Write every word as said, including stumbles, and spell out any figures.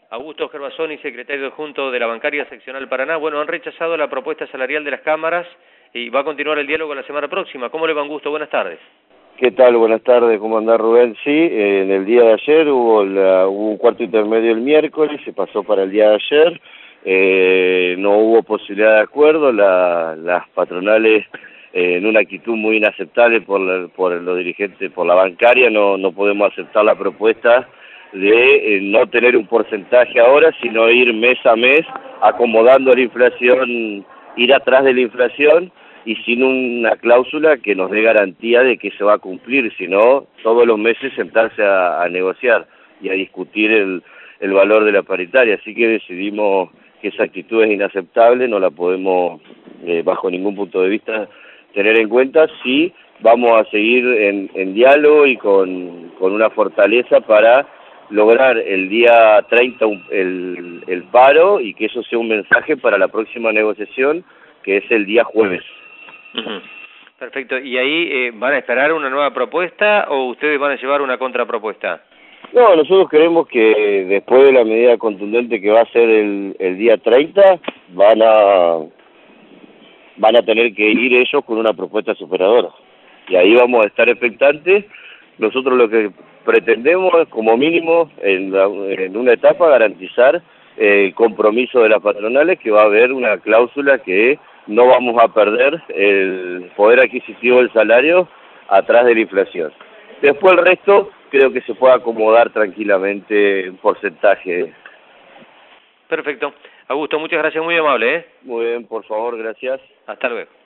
Augusto Gervasoni, secretario adjunto de la Bancaria Seccional Paraná. Bueno, han rechazado la propuesta salarial de las cámaras y va a continuar el diálogo la semana próxima. ¿Cómo le va, Augusto? Buenas tardes. ¿Qué tal? Buenas tardes, ¿cómo anda Rubén? Sí, eh, en el día de ayer hubo, la, hubo un cuarto intermedio el miércoles, se pasó para el día de ayer, eh, no hubo posibilidad de acuerdo, la, las patronales eh, en una actitud muy inaceptable por, la, por los dirigentes, por la bancaria, no, no podemos aceptar la propuesta de eh, no tener un porcentaje ahora, sino ir mes a mes acomodando la inflación, ir atrás de la inflación, y sin una cláusula que nos dé garantía de que se va a cumplir, sino todos los meses sentarse a, a negociar y a discutir el, el valor de la paritaria. Así que decidimos que esa actitud es inaceptable, no la podemos eh, bajo ningún punto de vista tener en cuenta, si vamos a seguir en, en diálogo y con, con una fortaleza para lograr el día treinta el, el paro, y que eso sea un mensaje para la próxima negociación, que es el día jueves. Uh-huh. Perfecto. ¿Y ahí eh, van a esperar una nueva propuesta o ustedes van a llevar una contrapropuesta? No, nosotros creemos que después de la medida contundente que va a ser el, el día treinta, van a van a tener que ir ellos con una propuesta superadora. Y ahí vamos a estar expectantes. Nosotros lo que pretendemos es, como mínimo, en, la, en una etapa, garantizar el compromiso de las patronales, que va a haber una cláusula que no vamos a perder el poder adquisitivo del salario atrás de la inflación. Después el resto creo que se puede acomodar tranquilamente en porcentaje. Perfecto. Augusto, muchas gracias, muy amable, ¿eh? Muy bien, por favor, gracias. Hasta luego.